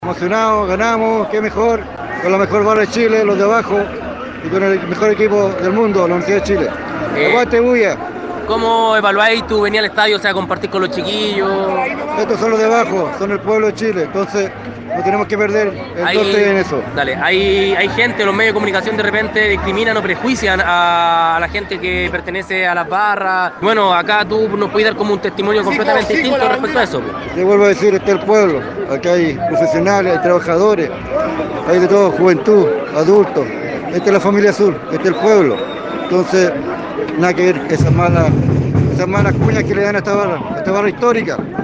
Emocionados, ganamos, qué mejor, con la mejor barra de Chile, los de abajo, y con el mejor equipo del mundo, la Universidad de Chile. ¡Aguante, Bulla! ¿Cómo evaluáis tú venir al estadio, o sea, compartir con los chiquillos? Estos son los de abajo, son el pueblo de Chile, entonces no tenemos que perder el norte en eso. Dale, hay gente, los medios de comunicación de repente discriminan o prejuician a la gente que pertenece a las barras. Bueno, acá tú nos puedes dar como un testimonio completamente distinto respecto a eso. Te vuelvo a decir, este es el pueblo, acá hay profesionales, hay trabajadores, hay de todo, juventud, adultos. Esta es la familia azul, este es el pueblo. Entonces, nada que ver esas malas cuñas que le dan a esta barra histórica.